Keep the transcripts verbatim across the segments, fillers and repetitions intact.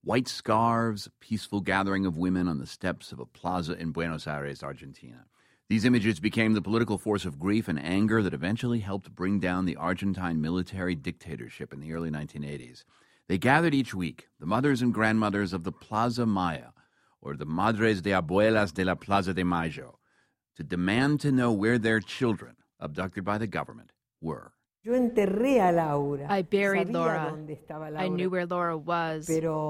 White scarves, a peaceful gathering of women on the steps of a plaza in Buenos Aires, Argentina. These images became the political force of grief and anger that eventually helped bring down the Argentine military dictatorship in the early nineteen eighties. They gathered each week, the mothers and grandmothers of the Plaza Maya, or the Madres de Abuelas de la Plaza de Mayo, to demand to know where their children, abducted by the government, were. I buried Laura. I knew where Laura was,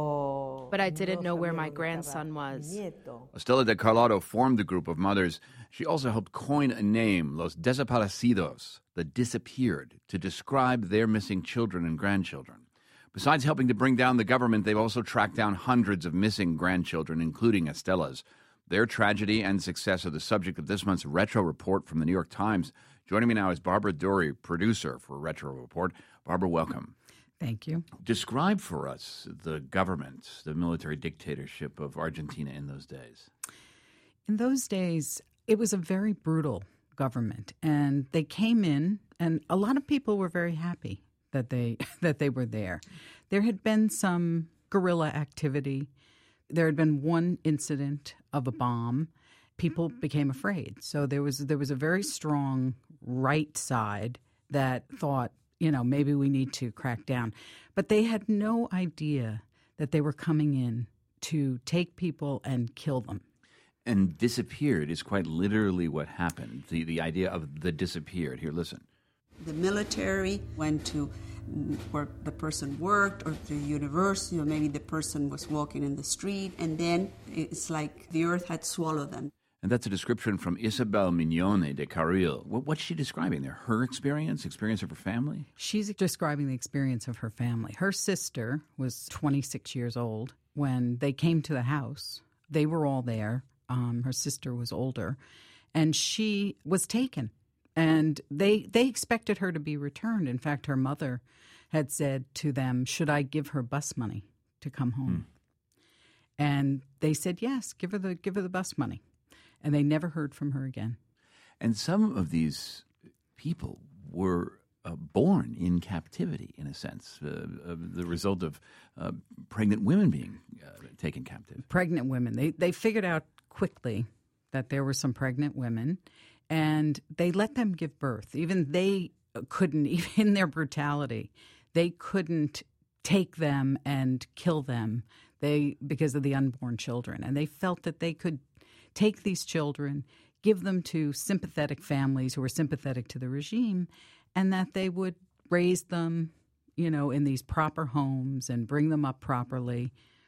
but I didn't know where my grandson was. Estela de Carlotto formed the group of mothers. She also helped coin a name, Los Desaparecidos, the disappeared, to describe their missing children and grandchildren. Besides helping to bring down the government, they've also tracked down hundreds of missing grandchildren, including Estela's. Their tragedy and success are the subject of this month's Retro Report from the New York Times. Joining me now is Barbara Dury, producer for Retro Report. Barbara, welcome. Thank you. Describe for us the government, the military dictatorship of Argentina in those days. In those days, it was a very brutal government, and they came in, and a lot of people were very happy that they that they were there. There had been some guerrilla activity. There had been one incident of a bomb. People became afraid. So there was there was a very strong right side that thought, you know, maybe we need to crack down. But they had no idea that they were coming in to take people and kill them. And disappeared is quite literally what happened. The the idea of the disappeared. Here, listen. The military went to where the person worked or to university, or maybe the person was walking in the street, and then it's like the earth had swallowed them. And that's a description from Isabel Mignone de Carril. What, what's she describing there? Her experience, experience of her family? She's describing the experience of her family. Her sister was twenty-six years old when they came to the house. They were all there. Um, her sister was older, and she was taken. And they they expected her to be returned. In fact, her mother had said to them, should I give her bus money to come home? Hmm. And they said, yes, give her the give her the bus money. And they never heard from her again. And some of these people were uh, born in captivity, in a sense, uh, uh, the result of uh, pregnant women being uh, taken captive. Pregnant women. They they figured out quickly that there were some pregnant women, and they let them give birth. Even they couldn't, even in their brutality, they couldn't take them and kill them they because of the unborn children. And they felt that they could take these children, give them to sympathetic families who were sympathetic to the regime, and that they would raise them, you know, in these proper homes and bring them up properly,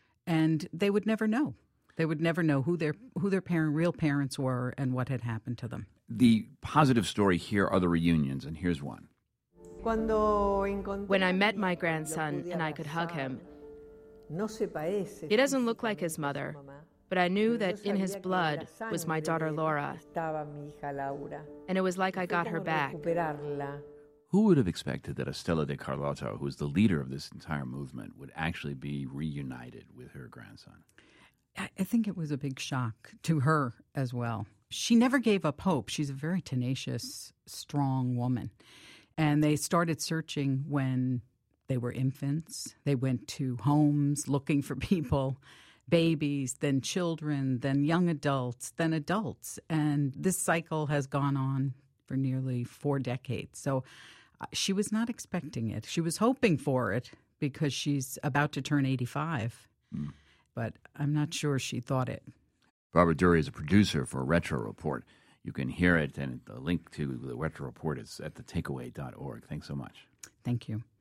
and they would never know. They would never know who their who their parent, real parents were and what had happened to them. The positive story here are the reunions, and here's one. When I met my grandson and I could hug him, he doesn't look like his mother, but I knew that in his blood was my daughter Laura, and it was like I got her back. Who would have expected that Estela de Carlotto, who is the leader of this entire movement, would actually be reunited with her grandson? I think it was a big shock to her as well. She never gave up hope. She's a very tenacious, strong woman. And they started searching when they were infants. They went to homes looking for people, babies, then children, then young adults, then adults. And this cycle has gone on for nearly four decades. So uh, she was not expecting it. She was hoping for it because she's about to turn eighty-five. Mm. But I'm not sure she thought it. Barbara Dury is a producer for Retro Report. You can hear it, and the link to the Retro Report is at the takeaway dot org. Thanks so much. Thank you.